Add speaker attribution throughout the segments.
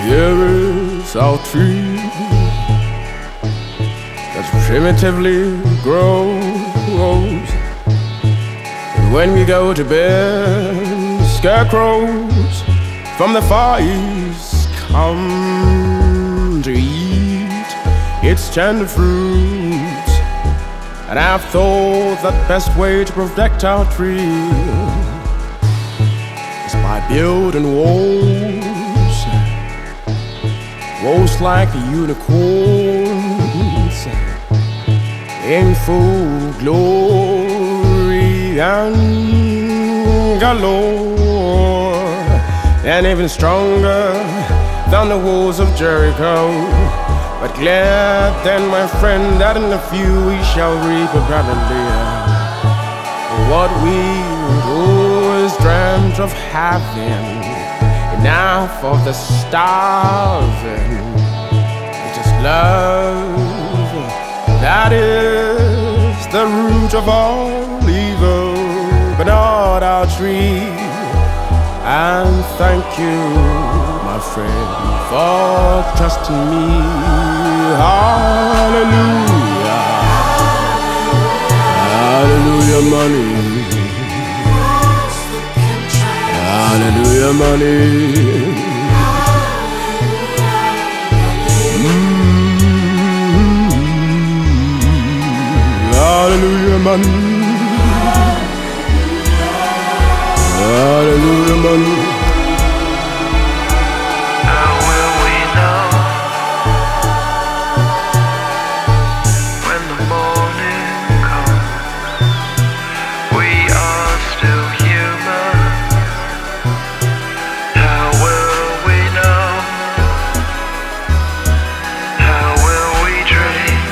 Speaker 1: Here is our tree that primitively grows, and when we go to bed, scarecrows from the far east come to eat its tender fruits. And I've thought that the best way to protect our tree is by building walls like unicorns in full glory and galore, and even stronger than the walls of Jericho. But glad then, my friend, that in a few we shall reap abundantly what we always dreamt of having, enough of the starving. It is love that is the root of all evil, but not our tree. And thank you, my friend, for trusting me. Hallelujah, hallelujah, money. Hallelujah, money. Hallelujah, money. Hallelujah, money.
Speaker 2: How will we know when the morning comes? We are still human. How will we know? How will we dream?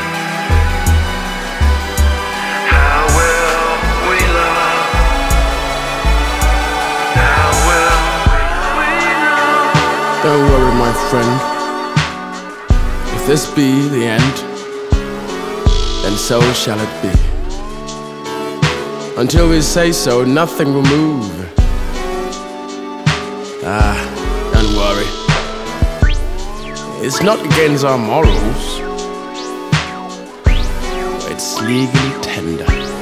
Speaker 2: How will we love? How will we know?
Speaker 1: Don't worry, my friend. If this be the end, then so shall it be. Until we say so, nothing will move. Don't worry. It's not against our morals. It's legally tender.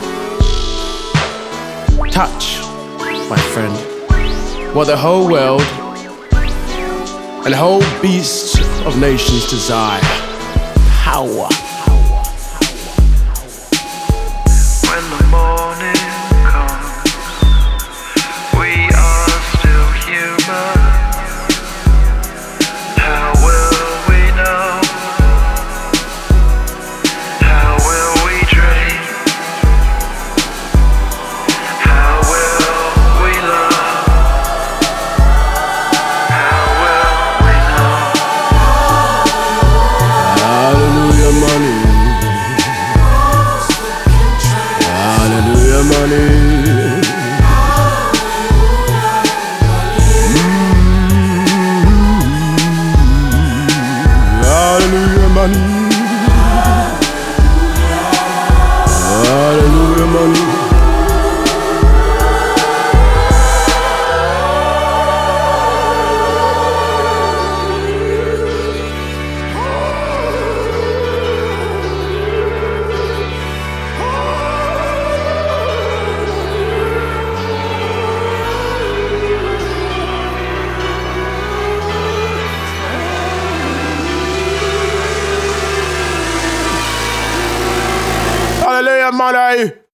Speaker 1: Touch, my friend, what the whole world and whole beasts of nations desire. Power.
Speaker 2: When the morning comes, we are still human. How will we know? How will we dream? How will we love? How will we know?
Speaker 1: Hallelujah, money. Hallelujah, money. Hallelujah, money. Hallelujah, money. Hallelujah, money.